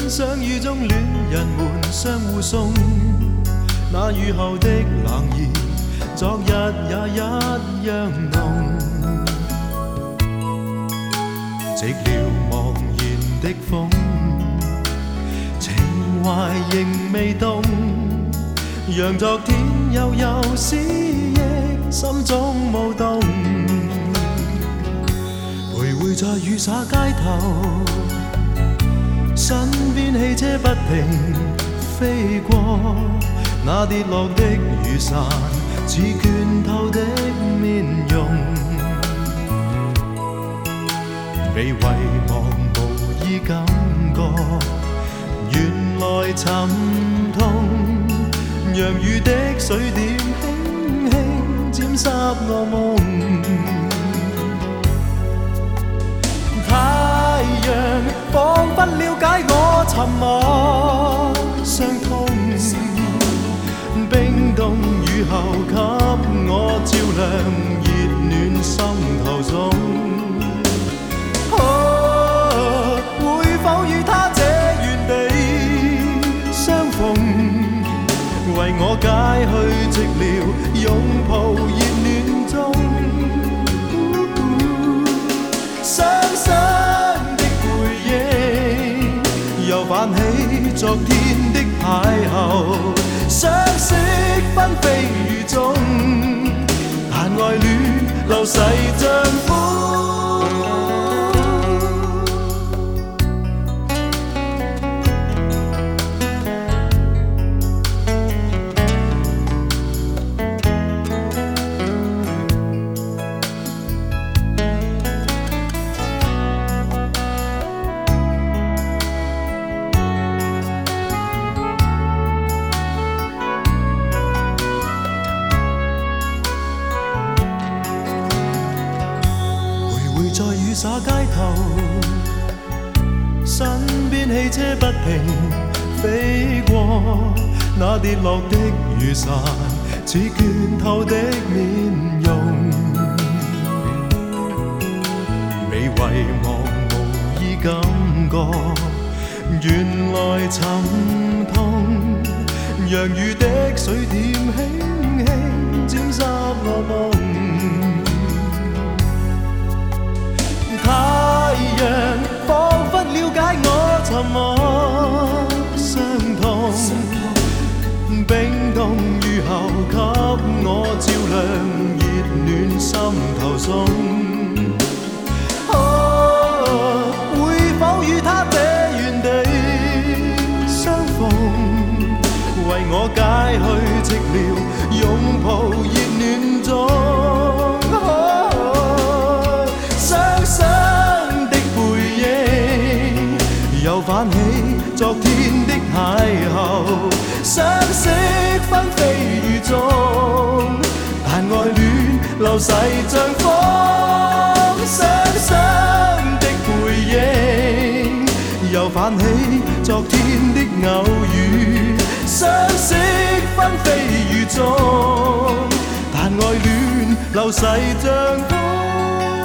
相遇中戀人們相互送，那雨後的冷意，昨日也一樣濃。寂寥茫然的風，情懷仍未動，讓昨天悠悠思憶心中舞動。徘徊在雨灑街頭，身邊汽車不停飛過，那跌落的雨傘似倦透的面容，被遺忘無意感覺，原來沉痛，讓雨的水點輕輕沾濕我夢。太陽彷彿了解我沉默傷痛，冰凍雨後給我照亮熱暖心頭中。會否與他這原地相逢，為我解去寂寥，擁抱熱暖中。傷心的回憶又泛起昨天的邂逅，相識紛飛雨中，但愛戀流逝像風。在雨灑街頭，身邊汽車不停飛過，那跌落的雨傘似倦透的面容，被遺忘無意感覺，原來沉痛，讓雨的水點輕輕沾濕我夢。太陽彷彿了解我沉默傷痛，冰凍雨後給我照亮熱暖心頭中。會否與他這原地相逢，為我解去寂寥，擁抱熱暖中。又泛起昨天的邂逅，相識紛飛雨中，但愛戀流逝像風。傷心的回憶又泛起昨天的偶遇，相識紛飛雨中，但愛戀流逝像風。